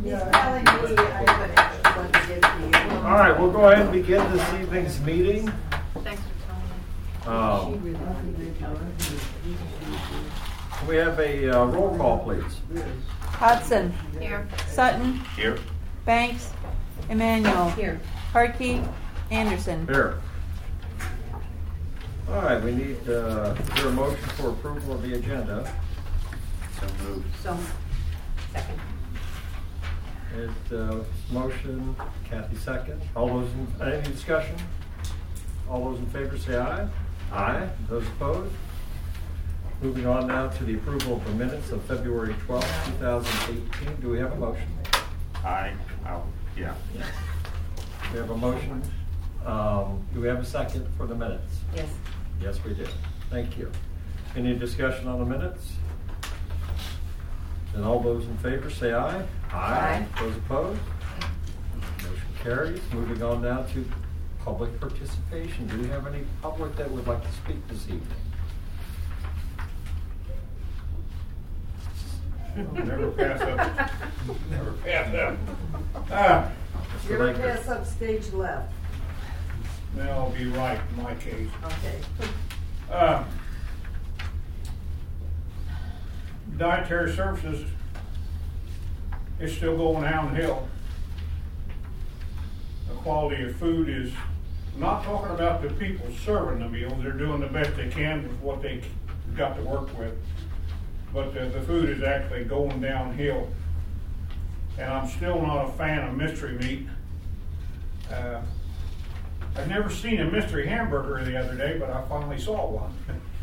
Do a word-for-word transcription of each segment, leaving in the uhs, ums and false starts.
He's telling me I have an extra one to give to you. All right, we'll go ahead and begin this evening's meeting. Thanks for Um, we have a uh, roll call, please. Hudson. telling me. Here. Sutton. Here. Banks. Emmanuel. Here. Harkey. Anderson. Here. All right, we need uh, is there a motion for approval of the agenda. So moved. So, second. It, uh, motion, Kathy second. All those in, any discussion? All those in favor say aye. Aye. Those opposed? Moving on now to the approval of the minutes of February twelfth, two thousand eighteen. Do we have a motion? Aye. Oh, yeah. We have a motion. Um, do we have a second for the minutes? Yes. Yes, we do. Thank you. Any discussion on the minutes? And all those in favor say aye. Aye. Those opposed? Motion carries. Moving on now to public participation. Do we have any public that would like to speak this evening? Never pass up. Never pass up. Ah, Mister You're Laker. pass up stage left. that'll be right in my case. Okay. Uh, Dietary services is still going downhill. The quality of food is, I'm not talking about the people serving the meals, they're doing the best they can with what they got to work with. But the, the food is actually going downhill. And I'm still not a fan of mystery meat. Uh, I've never seen a mystery hamburger the other day, but I finally saw one.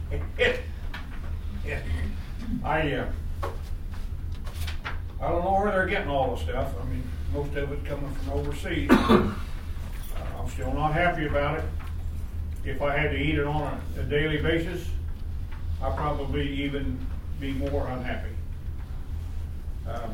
I uh, I don't know where they're getting all the stuff. I mean, most of it coming from overseas. uh, I'm still not happy about it. If I had to eat it on a, a daily basis, I'd probably even be more unhappy. Um,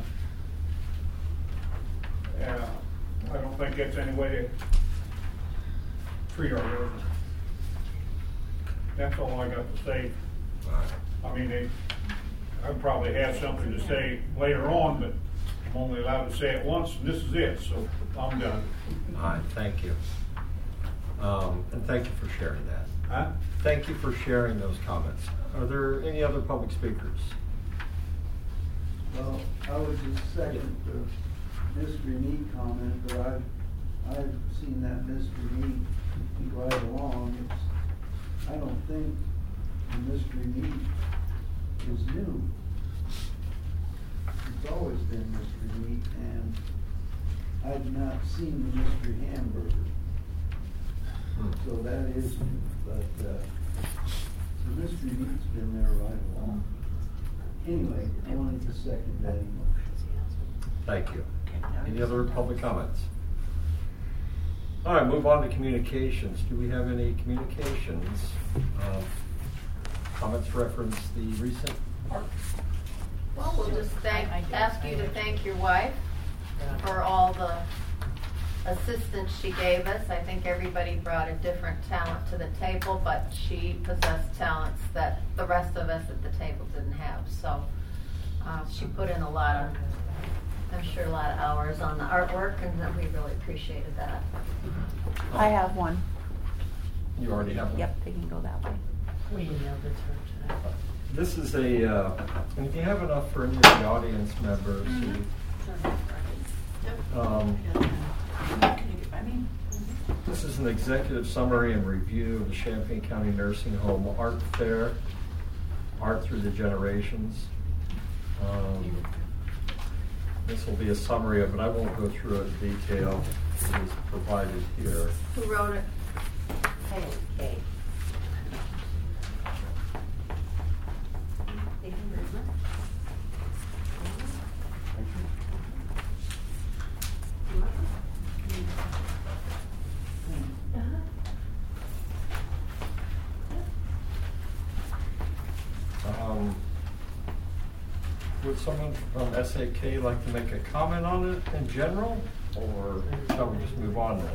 uh, I don't think that's any way to treat our residents. That's all I got to say. I mean, they, I probably have something to say later on, but I'm only allowed to say it once, and this is it, so I'm done. All right, thank you. Um, and thank you for sharing that. Huh? Thank you for sharing those comments. Are there any other public speakers? Well, I would just second the mystery meat comment, but I've, I've seen that mystery meat right along. It's, I don't think the mystery meat is new. It's always been mystery meat, and I've not seen the mystery hamburger. Hmm. So that is new, but, uh, the mystery meat's been there right along. Anyway, I wanted to second that emotion. Thank you. Any other public comments? All right, move on to communications. Do we have any communications? Uh, comments reference the recent art? Well, we'll just thank, ask you to thank your wife for all the assistance she gave us. I think everybody brought a different talent to the table, but she possessed talents that the rest of us at the table didn't have. So uh, she put in a lot of, I'm sure, a lot of hours on the artwork, and we really appreciated that. I have one. You already have one? Yep, they can go that way. We emailed it to her today. This is a, uh, and if you have enough for any of the audience members, who, um, this is an executive summary and review of the Champaign County Nursing Home Art Fair, Art Through the Generations. Um, this will be a summary of it. I won't go through it in detail. It is provided here. Who wrote it? Okay. Um, would someone from S A K like to make a comment on it in general, or shall we just move on then?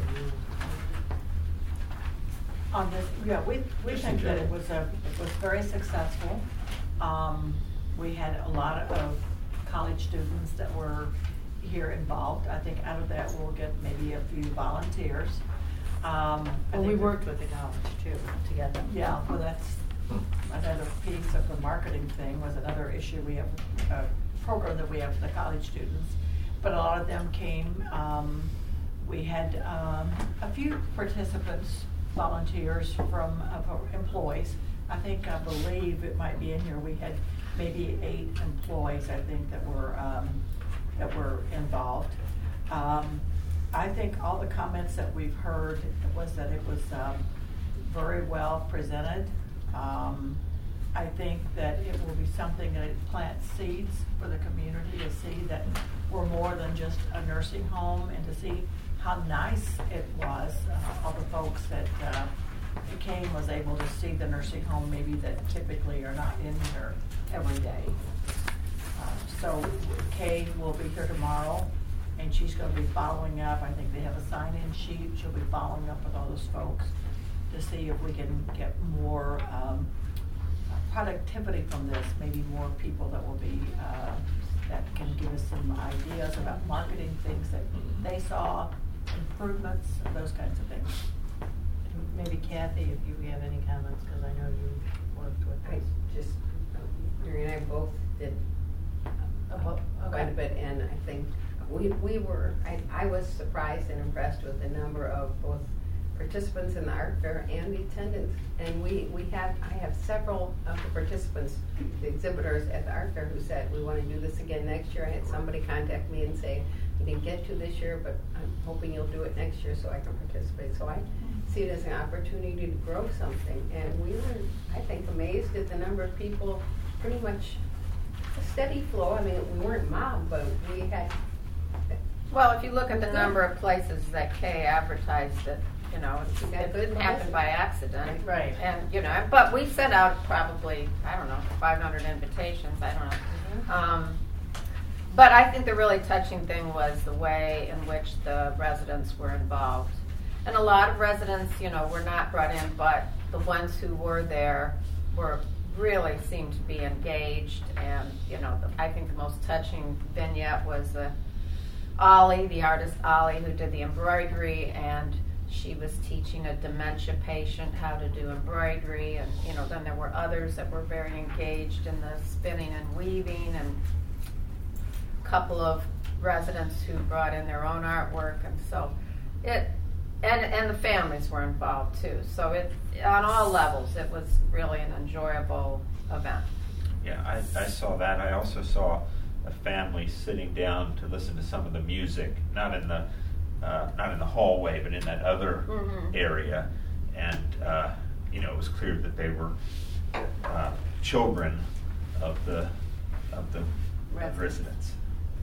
On this, yeah, we, we Just in think that it general. was a, it was very successful. Um, we had a lot of college students that were here involved. I think out of that, we'll get maybe a few volunteers. Um, I Well, we think worked with the college too, together. Yeah, well, that's another piece of the marketing thing, was another issue. We have a program that we have for the college students, but a lot of them came. Um, we had um, a few participants, volunteers from uh, employees. I think, I believe it might be in here, we had maybe eight employees, I think, that were, um, that were involved. Um, I think all the comments that we've heard was that it was um, very well presented. Um, I think that it will be something that it plants seeds for the community to see that we're more than just a nursing home, and to see how nice it was. Uh, all the folks that uh, came was able to see the nursing home maybe that typically are not in here every day. Uh, so Kay will be here tomorrow, and she's going to be following up. I think they have a sign-in sheet. She'll be following up with all those folks to see if we can get more um, productivity from this, maybe more people that will be, uh, that can give us some ideas about marketing things that they saw, improvements, those kinds of things. Maybe Kathy, if you have any comments, because I know you worked with I us. just, Mary and I both did uh, Oh, quite a okay. bit, and I think we, we were, I, I was surprised and impressed with the number of both participants in the art fair and the attendants. And we, we have, I have several of the participants, the exhibitors at the art fair, who said, we want to do this again next year. I had somebody contact me and say, we didn't get to this year, but I'm hoping you'll do it next year so I can participate. So I see it as an opportunity to grow something. And we were, I think, amazed at the number of people, pretty much a steady flow. I mean, we weren't mobbed, but we had. Well, if you look at the number of places that Kay advertised it, you know, We got it good didn't happen publicity. by accident. Right. And, you know, but we sent out probably, I don't know, five hundred invitations, I don't know. Mm-hmm. Um, but I think the really touching thing was the way in which the residents were involved. And a lot of residents, you know, were not brought in, but the ones who were there were really seemed to be engaged. And, you know, the, I think the most touching vignette was the Ollie, the artist Ollie, who did the embroidery, and she was teaching a dementia patient how to do embroidery. And, you know, then there were others that were very engaged in the spinning and weaving, and a couple of residents who brought in their own artwork. And so it, and, and the families were involved too. So it, on all levels, it was really an enjoyable event. Yeah, I, I saw that. I also saw a family sitting down to listen to some of the music, not in the uh, not in the hallway, but in that other Mhm. area. And uh, you know, it was clear that they were uh, children of the of the Residents. residents.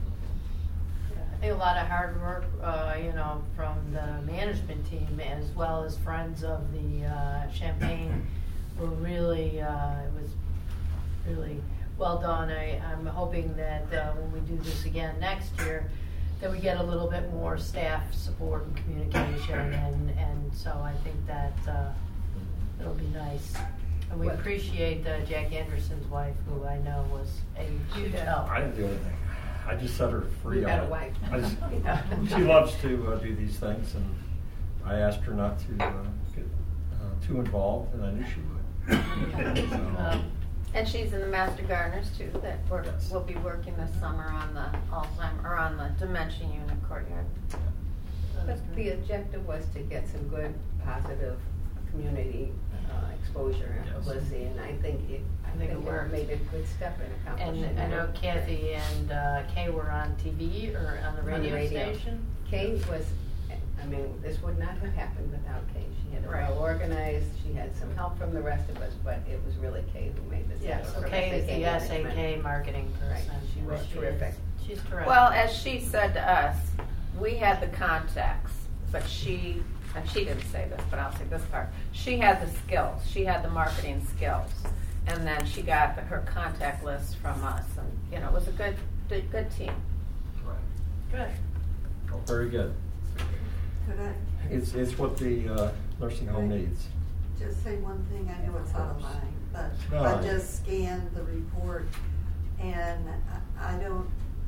I think a lot of hard work, uh, you know, from the management team as well as friends of the uh, Champagne were really, uh, it was really well done. I, I'm hoping that uh, when we do this again next year, that we get a little bit more staff support and communication, and, and so I think that uh, it'll be nice. And we Well- appreciate uh, Jack Anderson's wife, who I know was a huge Yeah. help. I didn't do anything. I just set her free You on got a it. wife. I just, Yeah. she loves to uh, do these things, and I asked her not to uh, get uh, too involved, and I knew she would. So, Um, And she's in the Master Gardeners too, that we're, Yes. will be working this summer on the Alzheimer, or on the dementia unit courtyard. But the objective was to get some good, positive community uh, exposure and Yes. publicity, and I think it, I think think it we worked. made a good step in accomplishing And I know that. Kathy and uh, Kay were on T V or on the On the radio, radio. station. Kay was, I mean, this would not have happened without Kay. She had it Right. well organized, she had some help from the rest of us, but it was really Kay who made this Yeah, happen. so from Kay is the S A management. K marketing person. Right. She Well, was she terrific. is- She's terrific. Well, as she said to us, we had the contacts, but she, and she didn't say this, but I'll say this part, she had the skills, she had the marketing skills, and then she got the, her contact list from us, and, you know, it was a good, good, good team. right. Good. Well, very good. Could I It's, it's what the uh, nursing home needs. just say one thing? I know it's out of line, but No, I I- just scanned the report, and I I don't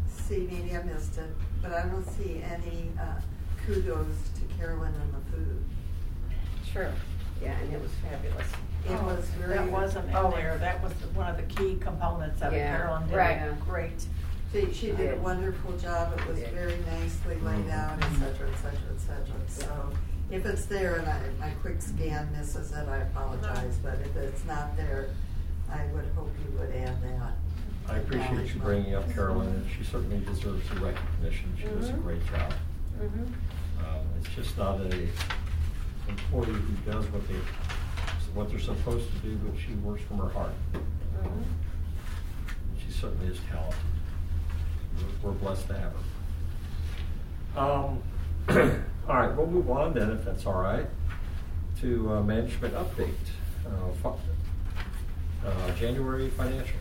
see, maybe I missed it, but I don't see any uh, kudos to Carolyn and the food. True. Yeah, and it was fabulous. It Oh, was very. That wasn't in Oh. there, that was the- one of the key components of it. Yeah, Carolyn did right. it great. She, she did a Yeah. wonderful job. It was Yeah. very nicely laid out, et cetera, et cetera, et cetera. So if it's there and I, my quick scan misses it, I apologize. But if it's not there, I would hope you would add that. I appreciate you bringing up Carolyn, and she certainly deserves the recognition. She does a Mhm. great job. Mm-hmm. Um, It's just not a employee who does what they, what they're supposed to do, but she works from her heart. Mm-hmm. She certainly is talented. We're we're blessed to have her. Um, all right, we'll move on then, if that's all right, to uh, management update. Uh, fu- uh, January financials.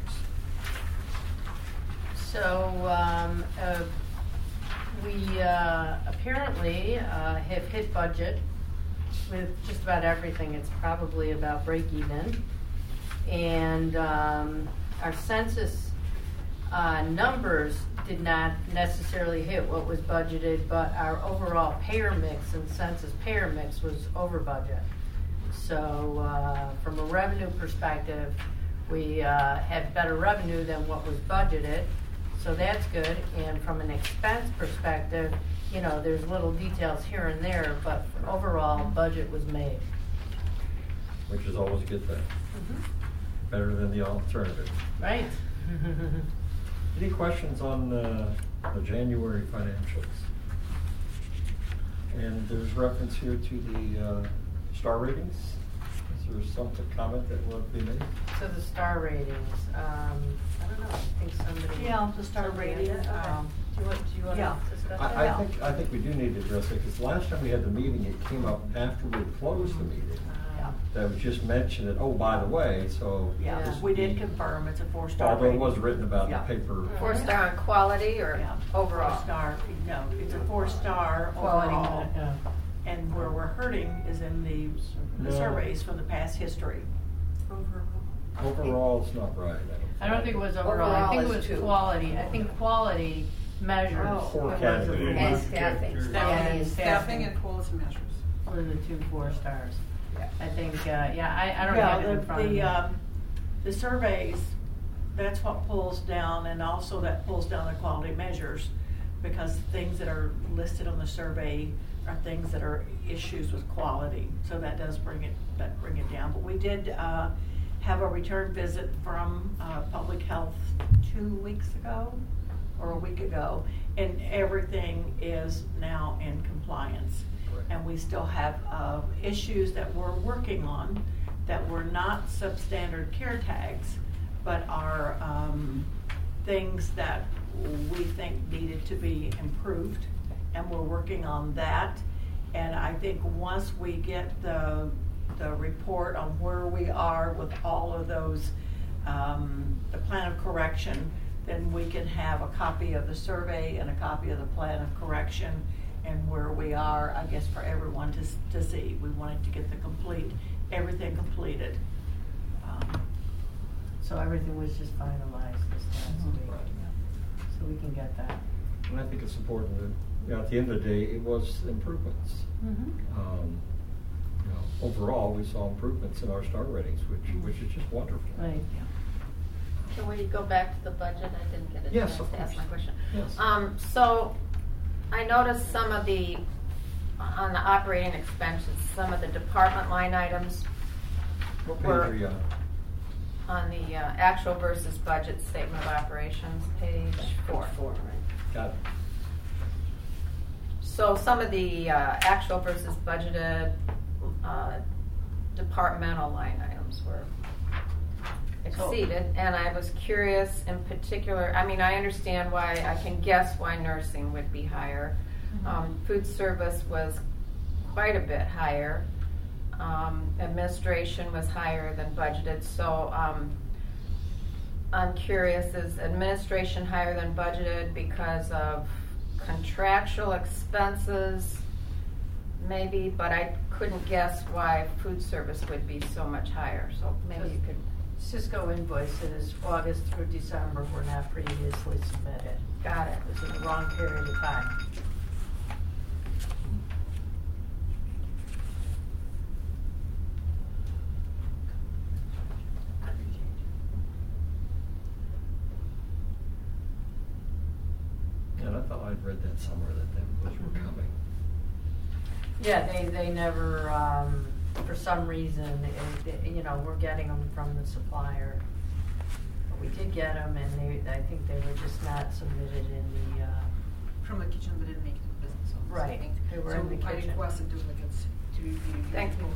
So, um, uh, we, uh, apparently, uh, have hit budget with just about everything. It's probably about break even. And, um, our census, uh, numbers did not necessarily hit what was budgeted, but our overall payer mix and census payer mix was over budget. So, uh, from a revenue perspective, we, uh, had better revenue than what was budgeted. So that's good, and from an expense perspective, you know, there's little details here and there, but overall, budget was made. Which is always a good thing. Better than the alternative. Right? Any questions on uh, the January financials? And there's reference here to the uh, star ratings. Is there some comment that will be made? So the star ratings, um, I don't know, I think somebody. Yeah, the star somebody rating, had it. Okay. um, Do you want, do you want yeah. to discuss that? I, I think, I think we do need to address it, because last time we had the meeting, it came up after we had closed the meeting. Yeah. That was just mentioned that, oh, by the way, so. Yeah, Yeah. we did confirm it's a four-star Although it rating. was written about in the Yeah. paper. Four star on quality or Yeah, overall? Four star, no, it's a four-star Quality, overall. yeah. And where we're hurting is in the, the No. surveys from the past history. Overall. Overall, it's not right. I don't think it was overall, I Overall think it is was two. quality, I think quality measures. Oh. Four It was categories. a- And staffing. Yeah, Staffing. and Staffing and quality measures. Were the two four stars. Yeah. I think, uh, yeah, I, I don't Yeah, have it in the- front of me. The, um, the surveys, that's what pulls down, and also that pulls down the quality measures, because things that are listed on the survey are things that are issues with quality, so that does bring it, that bring it down. But we did, uh, have a return visit from, uh, Public Health two weeks ago, or a week ago, and everything is now in compliance. And we still have, uh, issues that we're working on that were not substandard care tags, but are, um, things that we think needed to be improved, and we're working on that. And I think once we get the, the report on where we are with all of those, um, the plan of correction, then we can have a copy of the survey and a copy of the plan of correction and where we are, I guess, for everyone to, s- to see. We wanted to get the complete, everything completed. Um, So everything was just finalized this last Mhm. week, so we can get that. And I think it's important that, you know, at the end of the day, it was improvements. Mm-hmm. Um, you know, overall, we saw improvements in our star ratings, which, Mm-hmm. which is just wonderful. Right. Can we go back to the budget? I didn't get a Yes, chance of to ask course. my question. Yes. Um, so, I noticed some of the, on the operating expenses, some of the department line items What page were are you on? on the uh, actual versus budget statement of operations, page four. Four, right. Got it. So some of the uh, actual versus budgeted uh, departmental line items were exceeded, and I was curious in particular, I mean, I understand why, I can guess why nursing would be higher. Um, food service was quite a bit higher. Um, administration was higher than budgeted, so um, I'm curious, is administration higher than budgeted because of contractual expenses? Maybe, but I couldn't guess why food service would be so much higher, so maybe you could. Cisco invoices, August through December, were not previously submitted. Got it. It was in the wrong period of time. And I thought I'd read that somewhere that those were coming. Yeah, they, they never, um, for some reason, it, it- you know, we're getting them from the supplier. But we did get them, and they, I think they were just not submitted in the, uh, From the kitchen, but didn't make it to the business office. I Right, think. they were in the So I kitchen. requested duplicates to be reviewed. Thank you.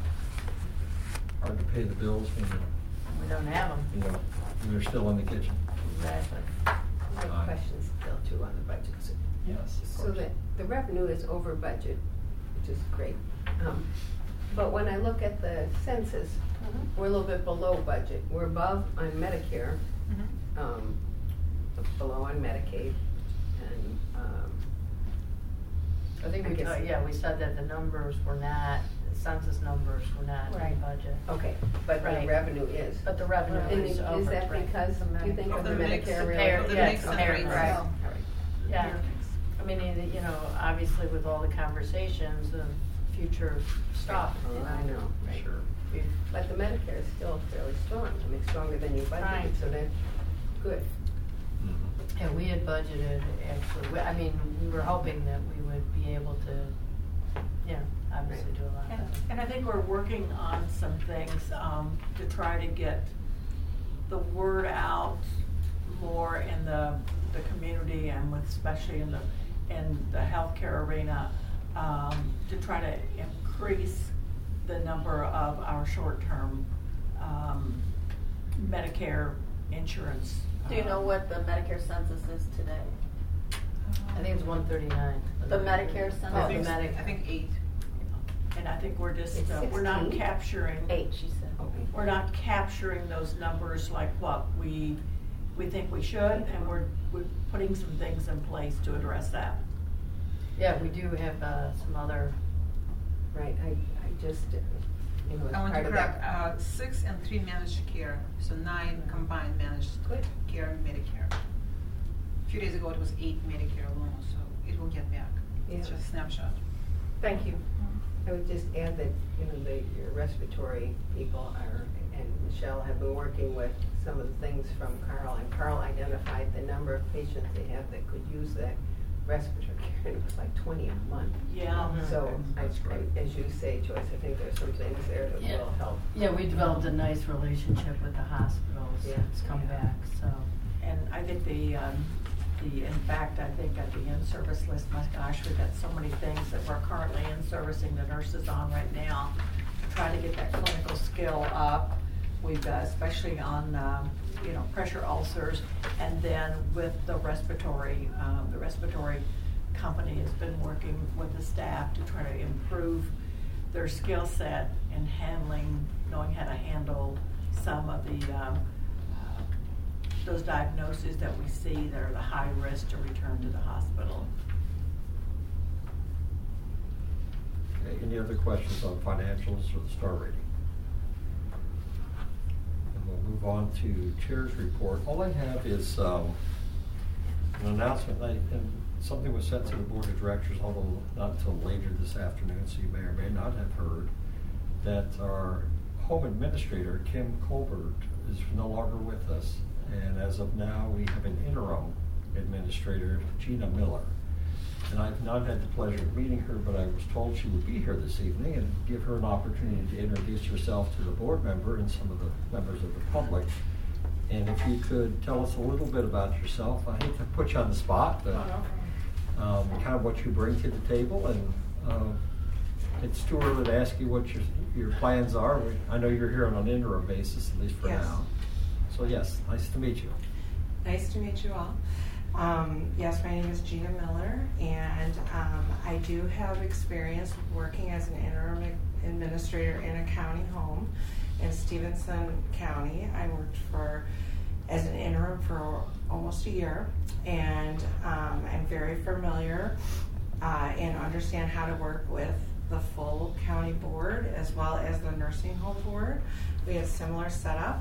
Hard to pay the bills when we don't have them. you know, when they're still in the kitchen. Exactly. I Aye. have questions still too on the budget. So- Yes, of So course. that the revenue is over budget, which is great. Um, But when I look at the census, we're a little bit below budget. We're above on Medicare, Mhm. um, below on Medicaid, and, um, I think I we, guess- ta- yeah, we said that the numbers were not, the census numbers were not in Right. budget. okay, but the Right. revenue is. But the revenue And is is over. that right. because The you think Medicare. of the Of the mix, Medicare the really? pair, Of the yes, mix the and pair, rates. Right, right. all right. Yeah, I mean, it- you know, obviously with all the conversations of future stuff. Oh, I know, right. Sure. we've- But the Medicare is still fairly strong. I mean, stronger than you budgeted, Right. so that's good. Mhm. Yeah, we had budgeted, actually, we- I mean, we were hoping that we would be able to, yeah, obviously do a lot And, better. and I think we're working on some things, um, to try to get the word out more in the, the community and with, especially in the, in the healthcare arena, um, to try to increase the number of our short-term, um, Medicare insurance. Do you know um, what the Medicare census is today? I think it's one thirty-nine. The Medicare census? Oh, I the think, Medic. I think eight. And I think we're just, It's uh, we're not sixteen? capturing. Eight, she said. Okay. We're not capturing those numbers like what we, we think we should, and we're, we're putting some things in place to address that. Yeah, we do have, uh, some other, Right, I, I just, uh, you know, as I want part to of correct, that. uh, six and three managed care, so nine combined managed Good. care and Medicare. A few days ago, it was eight Medicare alone, so it will get back. It's Yeah. just a snapshot. Thank you. I would just add that, you know, the, your respiratory people are, and Michelle have been working with some of the things from Carl, and Carl identified the number of patients they have that could use that respiratory care, and it was like twenty a month. Yeah. Mhm. So, I, That's great. I- as you say, Joyce, I think there's some things there that Yeah. will help. yeah, we developed a nice relationship with the hospitals. Yeah. It's come Yeah. back, so. And I think the, um, the, in fact, I think at the in-service list, my gosh, we've got so many things that we're currently in-servicing the nurses on right now, to try to get that clinical skill up. We've got, especially on, um, you know, pressure ulcers, and then with the respiratory, um, the respiratory company has been working with the staff to try to improve their skill set in handling, knowing how to handle some of the, um, uh, those diagnoses that we see that are the high risk to return to the hospital. Okay, any other questions on financials or the star rating? And we'll move on to Chair's report. All I have is um, an announcement, I- and something was sent to the Board of Directors, although not until later this afternoon, so you may or may not have heard, that our home administrator, Kim Colbert, is no longer with us. And as of now, we have an interim administrator, Gina Miller. And I've not had the pleasure of meeting her, but I was told she would be here this evening and give her an opportunity to introduce herself to the board member and some of the members of the public. And if you could tell us a little bit about yourself. I hate to put you on the spot, but um, kind of what you bring to the table. And uh, it's too early to ask you what your, your plans are. We- I know you're here on an interim basis, at least for Yes. now. So yes, nice to meet you. Nice to meet you all. Um, yes, my name is Gina Miller, and um, I do have experience working as an interim administrator in a county home in Stevenson County. I worked for as an interim for almost a year, and um, I'm very familiar uh, and understand how to work with the full county board as well as the nursing home board. We have similar setup.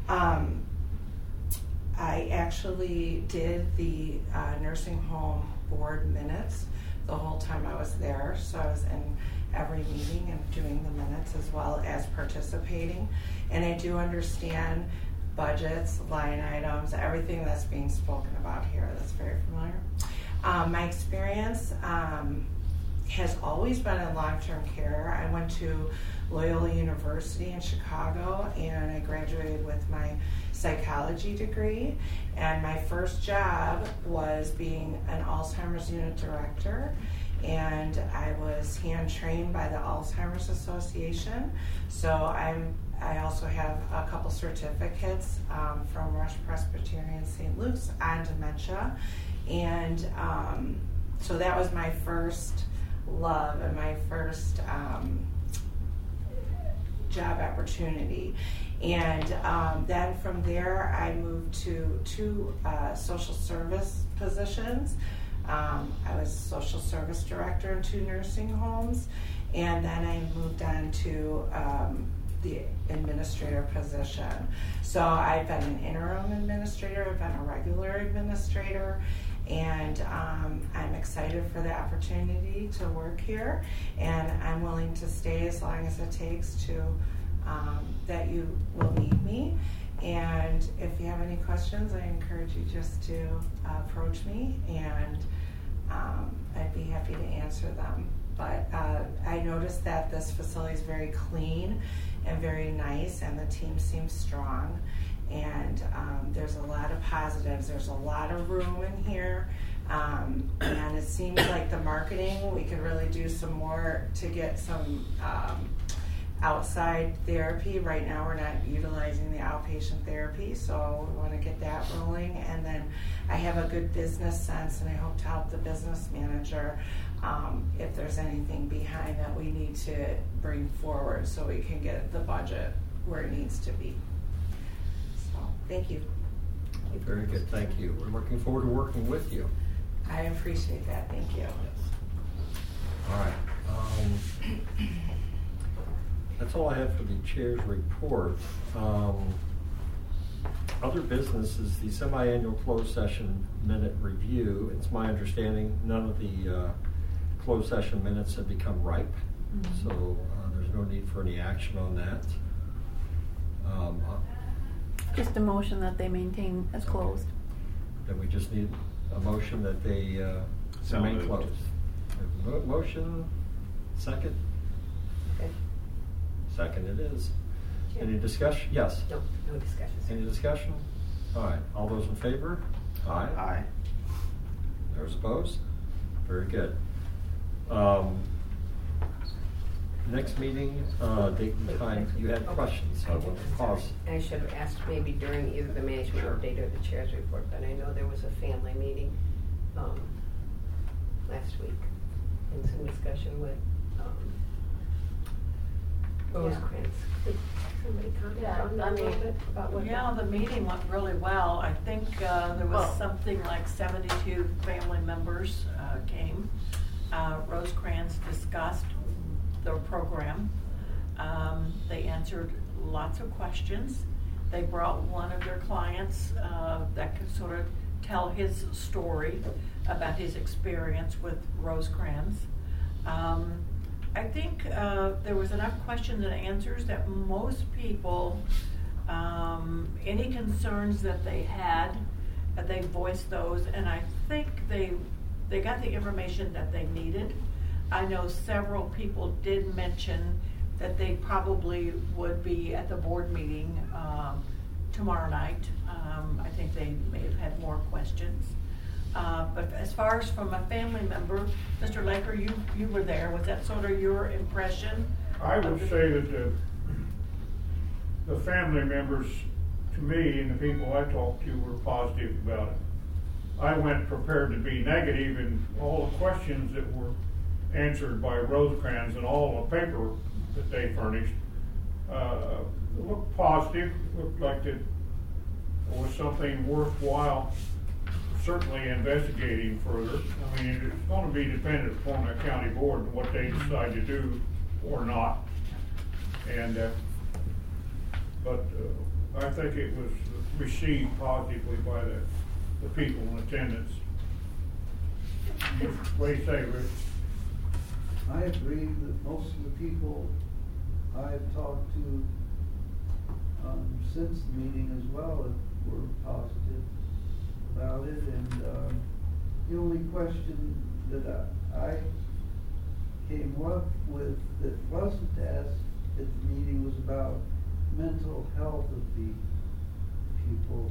Um, I actually did the uh, nursing home board minutes the whole time I was there, so I was in every meeting and doing the minutes as well as participating. And I do understand budgets, line items, everything that's being spoken about here. That's very familiar. Um, my experience um, has always been in long-term care. I went to Loyola University in Chicago, and I graduated with my psychology degree. And my first job was being an Alzheimer's unit director, and I was hand-trained by the Alzheimer's Association. So I'm I also have a couple certificates um, from Rush Presbyterian Saint Luke's on dementia. And um, so that was my first love and my first um, job opportunity. And um, then from there, I moved to two uh, social service positions. Um, I was social service director in two nursing homes, and then I moved on to um, the administrator position. So I've been an interim administrator, I've been a regular administrator, and um, I'm excited for the opportunity to work here, and I'm willing to stay as long as it takes to um, that you will need me. And if you have any questions, I encourage you just to uh, approach me, and um, I'd be happy to answer them. But uh, I noticed that this facility is very clean and very nice, and the team seems strong. And um, there's a lot of positives. There's a lot of room in here. Um, and it seems like the marketing, we could really do some more to get some um, outside therapy. Right now we're not utilizing the outpatient therapy, so we want to get that rolling. And then I have a good business sense, and I hope to help the business manager um, if there's anything behind that we need to bring forward so we can get the budget where it needs to be. So, thank you. Very good, thank you. We're looking forward to working with you. I appreciate that, thank you. Yes. All right. Um, that's all I have for the chair's report. Um, other business is the semi-annual closed session minute review. It's my understanding none of the uh, closed session minutes have become ripe, mm-hmm. so uh, there's no need for any action on that. Um, uh, Just a motion that they maintain as closed. Then we just need a motion that they uh, So remain moved. closed. Mo- Motion, second? Okay. Second it is. Any discussion? Yes. No, no discussion. Any discussion? All right. All those in favor? Aye. Aye. Those opposed? Very good. Um, next meeting, uh, date and time. You had questions, so I want to pause. I should have asked maybe during either the management Sure. update or the chair's report, but I know there was a family meeting um, last week and some discussion with um, Rosecrans. Could somebody comment Yeah, on that I a little mean, bit about what? Yeah, the meeting went really well. I think uh, there was Well- something like seventy-two family members uh, came. Uh, Rosecrans discussed the program. Um, They answered lots of questions. They brought one of their clients uh, that could sort of tell his story about his experience with Rosecrans. Um, I think uh, there was enough questions and answers that most people, um, any concerns that they had, uh, they voiced those, and I think they they got the information that they needed. I know several people did mention that they probably would be at the board meeting um, tomorrow night. Um, I think they may have had more questions. Uh, but as far as from a family member, Mister Laker, you, you were there. Was that sort of your impression? I would say that the, the family members, to me, and the people I talked to were positive about it. I went prepared to be negative, and all the questions that were answered by Rosecrans and all the paper that they furnished uh, looked positive, looked like it was something worthwhile certainly investigating further. I mean, it's going to be dependent upon the county board and what they decide to do or not. And uh, but uh, I think it was received positively by the, the people in attendance. What do you say, Rich? I agree that most of the people I've talked to um, since the meeting as well were positive about it, and um, the only question that I, I came up with that wasn't asked at the meeting was about mental health of the people,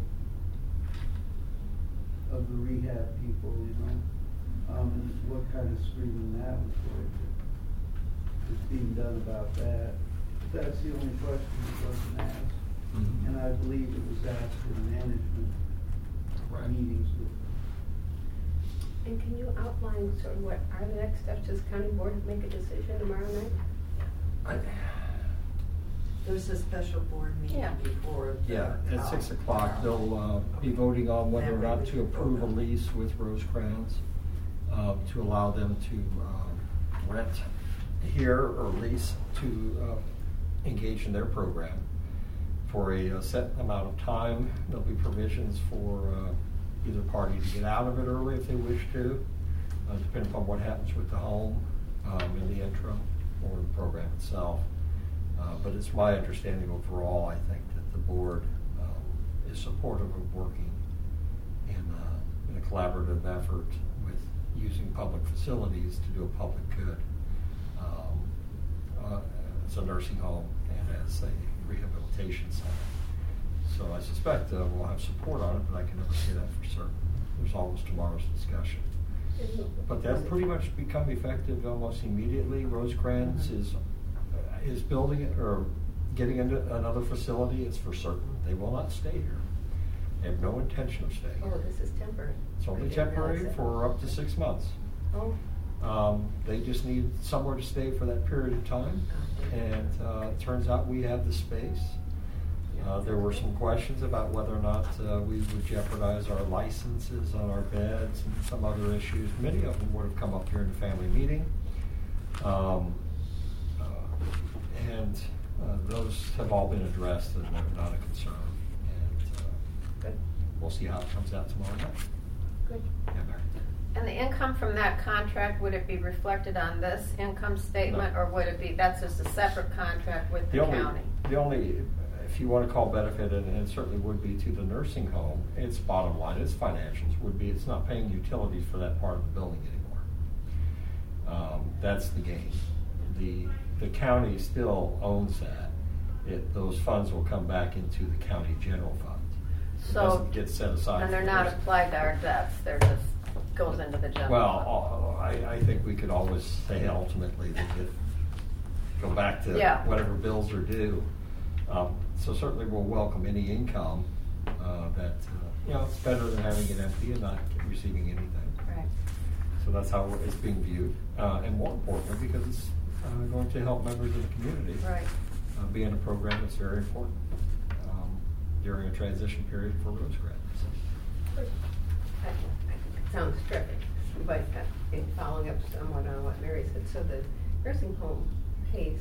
of the rehab people, you know, um, and what kind of screening that was going to, is being done about that. But that's the only question that wasn't asked, Mhm. and I believe it was asked in management Right. meetings with. And can you outline sort of what are the next steps? Does county board make a decision tomorrow night? I, There's a special board meeting Yeah. before. the, Yeah, at uh, six o'clock, they'll uh, be voting on whether or not to approve a lease with Rosecrans uh, to allow them to uh, rent here or lease to uh, engage in their program for a, a set amount of time. There'll be provisions for uh, either party to get out of it early if they wish to, uh, depending upon what happens with the home um, in the interim or the program itself. Uh, but it's my understanding overall, I think, that the board um, is supportive of working in, uh, in a collaborative effort with using public facilities to do a public good um, uh, as a nursing home and as a rehabilitation center. So I suspect uh, we'll have support on it, but I can never say that for certain. There's always tomorrow's discussion. But that'll pretty much become effective almost immediately. Rosecrans Mm-hmm. is is building it or getting into another facility. It's for certain. They will not stay here. They have no intention of staying Oh, here. this is temporary. It's only I didn't temporary realize that. for up to six months. Oh. Um, they just need somewhere to stay for that period of time. And uh, it turns out we have the space. Uh, there were some questions about whether or not uh, we would jeopardize our licenses on our beds and some other issues. Many of them would have come up here in the family meeting. Um, uh, and uh, those have all been addressed and they're not a concern. And uh, Good. we'll see how it comes out tomorrow night. Good. Yeah, Mary. And the income from that contract, would it be reflected on this income statement, No. or would it be, that's just a separate contract with the The only, county? the only, if you want to call benefit, and it certainly would be to the nursing home, its bottom line, its financials would be it's not paying utilities for that part of the building anymore. Um, that's the gain. The the county still owns that. It, those funds will come back into the county general fund. It So, doesn't get set aside. And they're for not nursing. applied to our debts, they're just, goes into the general fund? Well, uh, I, I think we could always say ultimately that it go back to Yeah. whatever bills are due. Um, so certainly we'll welcome any income uh, that, uh, you know, it's better than having it empty and not receiving anything. Right. So that's how it's being viewed. Uh, and more importantly, because it's uh, going to help members of the community Right. uh, be in a program that's very important um, during a transition period for Rosecrans. Good. I, I think it sounds terrific, but uh, in following up somewhat on what Mary said, so the nursing home pays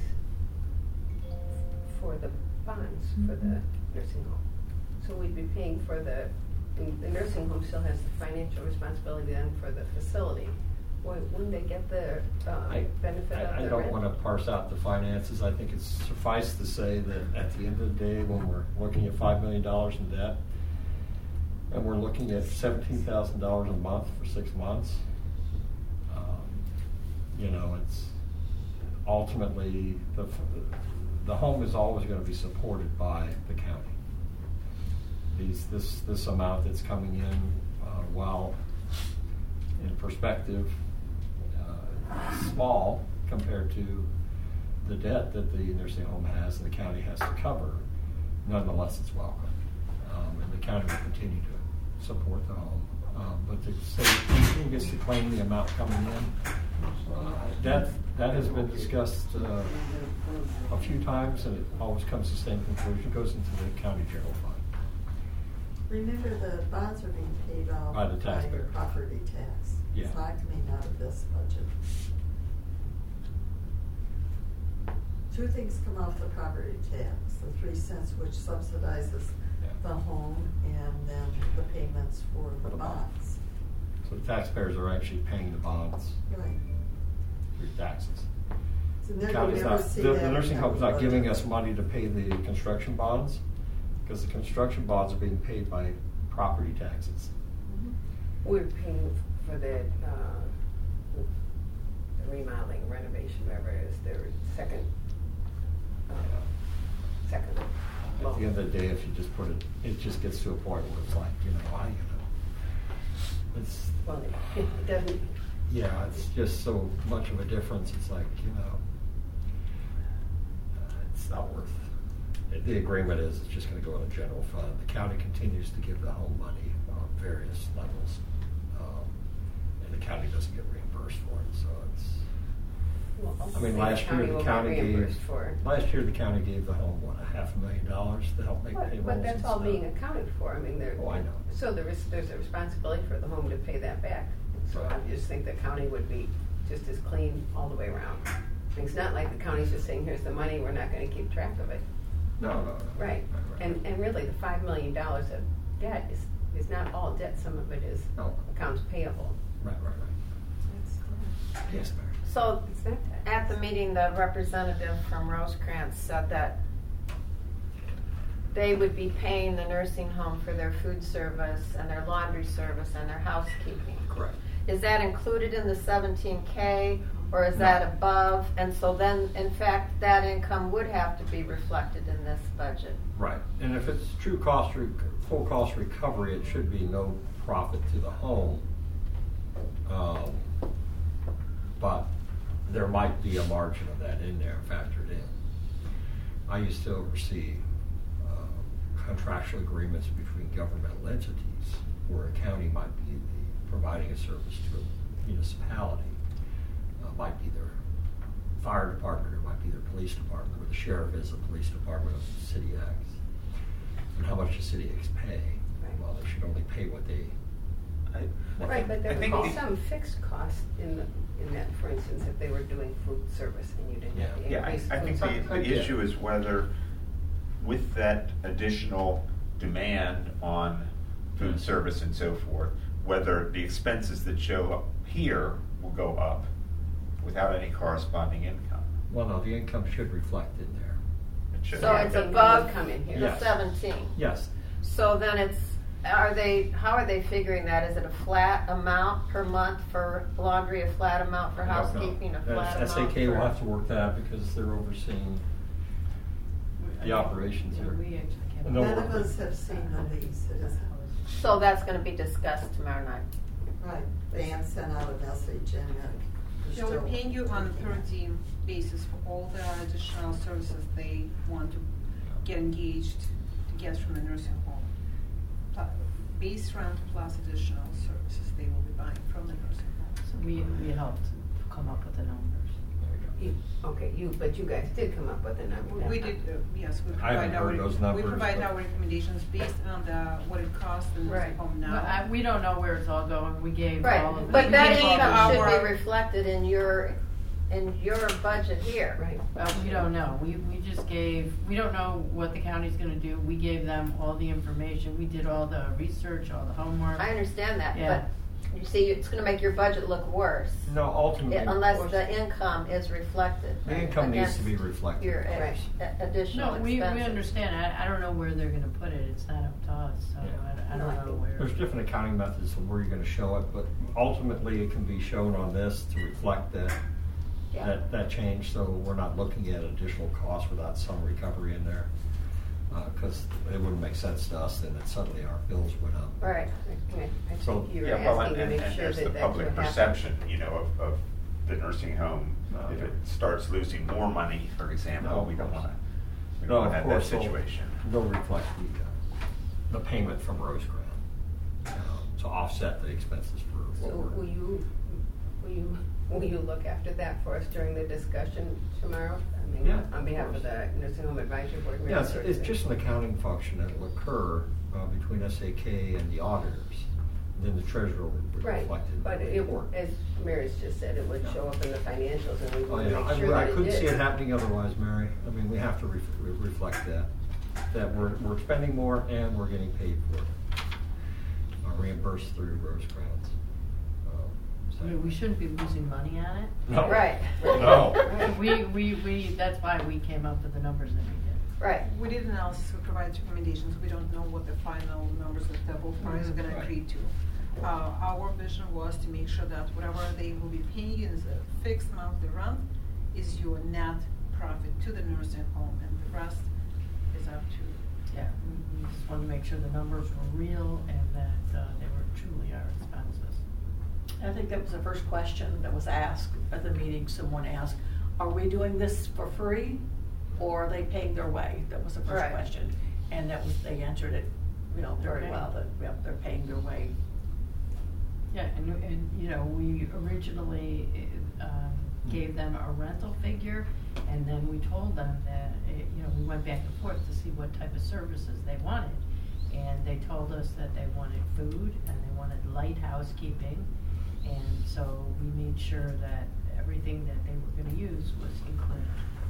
for the bonds for the nursing home. So we'd be paying for the, and the nursing home still has the financial responsibility then for the facility. Wouldn't wouldn't they get the uh, I, benefit of the I, I rent? don't want to parse out the finances. I think it's suffice to say that at the end of the day, when we're looking at five million dollars in debt, and we're looking at seventeen thousand dollars a month for six months, um, you know, it's ultimately, the, the home is always going to be supported by the county. These, this, this amount that's coming in, uh, while in perspective, uh, small compared to the debt that the nursing home has and the county has to cover, nonetheless it's welcome. Um, and the county will continue to support the home. Um, but to say who gets to claim the amount coming in, uh, that, that has been discussed uh, a few times, and it always comes to the same conclusion. It goes into the county general fund. Remember, the bonds are being paid off By the by your taxpayer. property tax. Yeah. It's not coming out of this budget. two things come off the property tax, the three cents which subsidizes Yeah. the home, and then the payments for For the the bond. bonds. So the taxpayers are actually paying the bonds Right. through taxes. So The never, county's never not, see the, that the in nursing our home's not budget. giving us money to pay the construction bonds, because the construction bonds are being paid by property taxes. We're paying for the, uh, the remodeling, renovation, whatever it is, their second, uh, second At loan. the end of the day, if you just put it, it just gets to a point where it's like, you know, I, you know, it's, Well, it it doesn't, yeah, it's just so much of a difference, it's like, you know, uh, it's not worth, it. The agreement is, it's just gonna go in a general fund. The county continues to give the home money on various levels, um, and the county doesn't get reimbursed for it, so it's, well, I mean, the last year, the will county get gave, reimbursed for it. last year, the county gave the home, what, a half a million dollars to help make But, payrolls but that's and all stuff. being accounted for, I mean, there. Oh, I know. So there is, there's a responsibility for the home to pay that back. So I Right. just think the county would be just as clean all the way around. It's not like the county's just saying, here's the money, we're not gonna keep track of it. No, no, no. Right, right. and, and really, the five million dollars of debt is, is not all debt, some of it is No. accounts payable. Right, right, right. Yes, Mary. So It's not that. at the meeting, the representative from Rosecrans said that they would be paying the nursing home for their food service and their laundry service and their housekeeping. Correct. Is that included in the seventeen K, or is No. that above? And so then, in fact, that income would have to be reflected in this budget. Right, and if it's true cost, re- full cost recovery, it should be no profit to the home. Um, But there might be a margin of that in there factored in. I used to oversee uh, contractual agreements between governmental entities where a county might be the, providing a service to a municipality. Uh, might be their fire department, or might be their police department, where the sheriff is the police department of city X. And how much does city X pay? Right. Well, they should only pay what they, I- I Right, think- but there I would think be the- some fixed cost in the, in that, for instance, if they were doing food service and you didn't have to Yeah, I, increase I food think service. the, the Yeah. issue is whether, with that additional demand on food service and so forth, whether the expenses that show up here will go up without any corresponding income. well, no, the income should reflect in there. It should. So Yeah, it's the income above would come in here. the Yes. seventeen. Yes, So then it's, are they, how are they figuring that? Is it a flat amount per month for laundry, a flat amount for I don't know. housekeeping, a Uh, flat amount S A K will for- have to work that out because they're overseeing the operations Yeah, here. we actually can't. No, None of we're- us have seen the lease, it is, So that's gonna be discussed tomorrow night. right, Dan sent out a message and uh, we're So we're still paying you on a working per on it. diem basis for all the additional services they want to get engaged to get from the nursing home. Pl- Base rent plus additional services they will be buying from the nursing home. So we, we helped come up with the numbers. You- Okay, you, but you guys did come up with a number. We did, uh, yes, we I haven't provide our, heard those we numbers, provide but- our recommendations based on the, what it costs the nursing Right. home now. But I, we don't know where it's all going, we gave all of Right, it. but We that gave all the- income should our- be reflected in your, in your budget here. Right. Well, we don't know, we, we just gave, we don't know what the county's gonna do, we gave them all the information, we did all the research, all the homework. I understand that, Yeah. but you see, it's gonna make your budget look worse. No, ultimately. i- Unless the income is reflected. The income needs against to be reflected. Your Right. ad- additional No, we, we expenses. understand, I, I don't know where they're gonna put it, it's not up to us, so Yeah. I, I don't know where. There's different accounting methods of where you're gonna show it, but ultimately it can be shown on this to reflect that, Yeah. that, that change, so we're not looking at additional costs without some recovery in there. Uh, cause it wouldn't make sense to us then that suddenly our bills went up. Right. Okay, I So- think you're Yeah, well, asking and, to and, make and sure there's that the that's what public happens. perception, you know, of, of the nursing home. No, If no. it starts losing more money, for example, No, we of don't course. wanna, we No, don't wanna of have that course, they'll- situation. They'll reflect the, uh, the payment from Rosecrans, uh, to offset the expenses for So what we're. will you, will you, will you look after that for us during the discussion tomorrow? I mean, Yeah, on of behalf course. of the Nursing Home Advisory Board Yeah, it's, members? it's just an accounting function that'll occur uh, between S A K and the auditors. Then the treasurer will Right, reflect it. but in the it, report. as Mary's just said, it would show up in the financials, and we Oh, want to yeah, make I, sure I that it couldn't see it did. happening otherwise, Mary. I mean, we have to re- re- reflect that, that we're, we're spending more and we're getting paid for it. Uh, reimbursed through Rosecrans. Um, so- I mean, we shouldn't be losing money on it. No. Right. No. We, we, we, that's why we came up with the numbers that we did. Right. We did analysis, we provide recommendations, we don't know what the final numbers that the both parties are gonna Right. agree to. Uh, our vision was to make sure that whatever they will be paying you as a fixed monthly rent is your net profit to the nursing home, and the rest is up to. Yeah, we we just wanted to make sure the numbers were real and that uh, they were truly our expenses. I think that was the first question that was asked at the meeting. Someone asked, are we doing this for free or are they paying their way? That was the first Right. question. And that was, they answered it, you know, very Okay. well, that, yep, they're paying their way. Yeah, and, and, you know, we originally, uh, um, gave them a rental figure, and then we told them that, eh, you know, we went back and forth to see what type of services they wanted. And they told us that they wanted food, and they wanted light housekeeping, and so we made sure that everything that they were gonna use was included.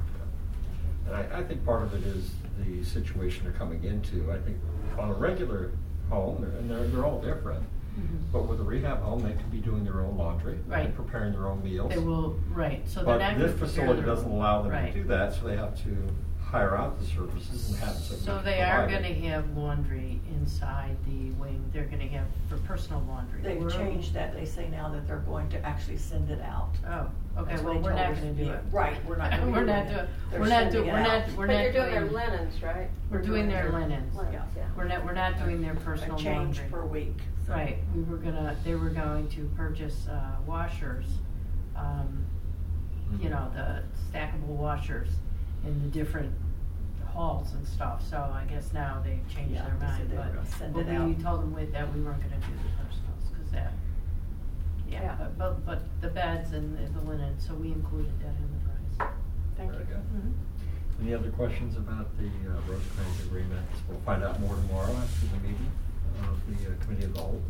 And I, I think part of it is the situation they're coming into. I think on a regular home, they're- and they're, they're all different, but with a rehab home, they could be doing their own laundry, Right. preparing their own meals. They will, right, so they're But not gonna this prepare facility their- doesn't allow them right. to do that, so they have to hire out the services and have some. So they are gonna have laundry inside the wing, they're gonna have for personal laundry. They've We're- changed that. They say now that they're going to actually send it out. Oh, okay, That's what well, they we're told not us. gonna do it. Right, we're not gonna be We're not doing it. doing, They're we're not sending doing, it we're out. not, we're But not you're doing their doing, linens, right? we're doing their linens. Yeah. Yeah. We're not, we're not doing their personal A change laundry. per week. so. Right, we were gonna, they were going to purchase, uh, washers, um, you know, the stackable washers in the different halls and stuff, so I guess now they've changed Yeah, their they said mind, they were but, gonna send but it we out. told them with that we weren't gonna do the personals, cause that, yeah, Yeah. but, but, but the beds and the linen, so we included that in the price. Thank you. Very good. Mhm. Any other questions about the uh, Rosecrans agreement? We'll find out more tomorrow after the meeting of the uh, committee of the whole.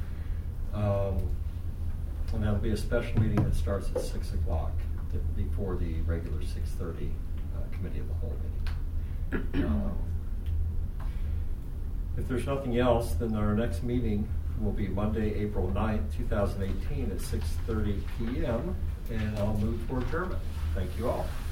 Um, and that'll be a special meeting that starts at six o'clock th- before the regular six thirty uh, committee of the whole meeting. Um, If there's nothing else, then our next meeting will be Monday, April ninth, two thousand eighteen at six thirty P M And I'll move for adjournment. Thank you all.